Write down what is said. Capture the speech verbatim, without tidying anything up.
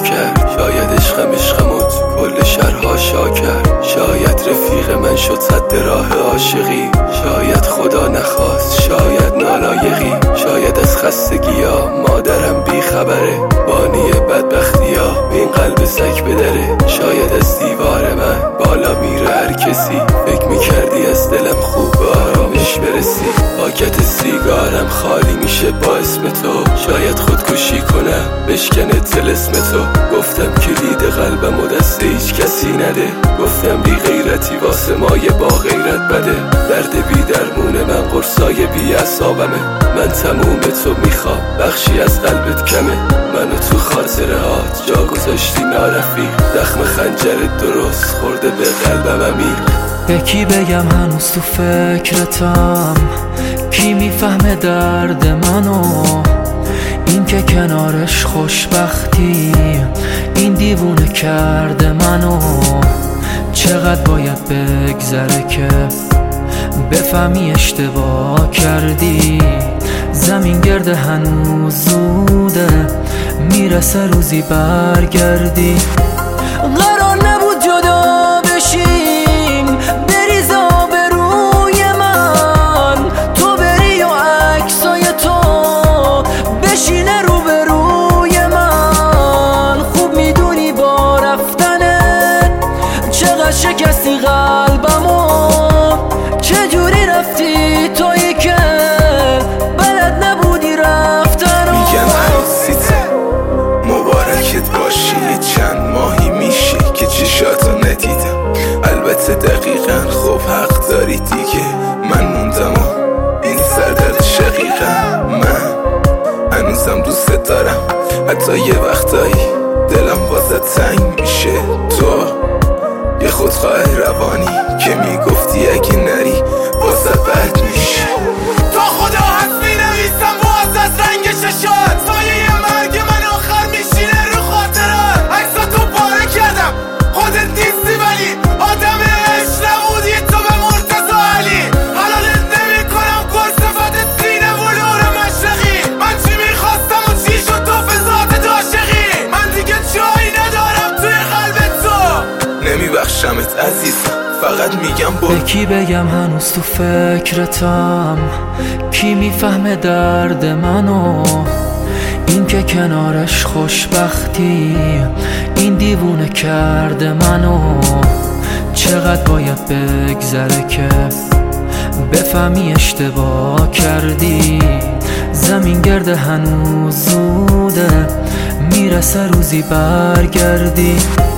کرد. شاید عشقم عشقمو تو کل شهرها شا کرد. شاید رفیق من شد سد راه عاشقی. شاید خدا نخواست، شاید نالایقی. شاید از خستگیا مادرم بی خبره. بانی بدبختیا این قلب سگ بدره. شاید از دیوار من بالا میره هر کسی. فکر میکردی از دلم خوب به آرامش برسی. پاکت سیگارم خالی میشه با اسم تو. شاید خودکشی کنم بشکنه طلسم تو. گفتم کلید قلبم و دست هیچ کسی نده. گفتم بی غیرتی واسه مایه با غیرت بده. درد بی درمون من قرصای بی عصابمه. من تموم تو میخوام بخشی از قلبت کمه. منو تو خاطره هات جا گذاشتی نارفیق. دخم خنجر درست خورده به قلبم عمیق. به کی بگم هنوز تو فکرتم؟ کی میفهمه درد منو؟ این که کنارش خوشبختی این دیوونه کرده منو. چقدر باید بگذره که بفهمی اشتباه کردی؟ زمین گرده هنوز زوده، میرسه روزی برگردی. قرار نبود جدا بشیم، بریز آبروی من. تو بری و عکسای تو بشینه روبروی من. خوب میدونی با رفتنت چقدر شکستی قلبمو. چجوری رفتی تویی که بلد نبودی رفتنو؟ میگن عروسیته مبارکت باشی. چند ماهی میشه که چشاتو ندیدم. البته دقیقا خب حق داری دیگه. من موندم و این سردرد شقیقم. من هنوزم دوست دارم، حتی یه وقتایی دلم واسه تنگ میشه. تو یه خودخواه روانی که میگفتی اگه نری واسه بد میشه. تو خدا هست مینویسم باز از رنگ چشات. سایه مرگ من آخر میشینه رو خاطرات. عکساتو پاره کردم خودت نیستی ولی آدم عشق نبودی تو به مرتضی علی. حلالت نمی کنم گرصفت سینه ولور مشرقی. من چی میخواستم و چی شد تو فضات عاشقی. من دیگه جایی ندارم توی قلب تو. نمیبخشمت عزیزم، فقط میگم به برو. کی بگم هنوز تو فکرتم؟ کی میفهمه درد منو؟ این که کنارش خوشبختی این دیوونه کرده منو. چقدر باید بگذره که بفهمی اشتباه کردی؟ زمین گرده هنوز زوده، میرسه روزی برگردی.